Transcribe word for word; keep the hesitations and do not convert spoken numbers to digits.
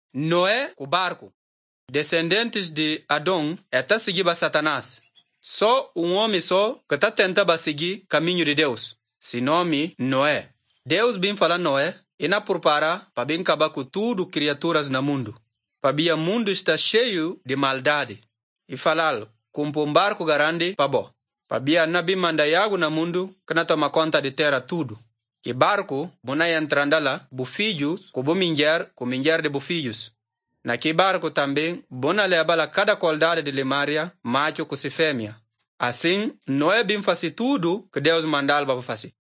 Noé com o barco. Descendentes de Adão está seguindo Satanás. Só um homem só que está tentando seguir caminho de Deus. Se nome Noé. Deus bem fala Noé e na prepara para bem acabar com tudo criaturas no mundo. Para o mundo está cheio de maldade. E falar com um barco grande para bom. Para na bem manda água no mundo que não toma conta de terra tudo. Que barco bona entrando lá, bu filhos, com bu minjar, com minjar de bu filhos. Na que barco também, bona leva cada qualidade de limaria, macho com se fêmea. Assim, não é bem fazer tudo que Deus mandava para fazer.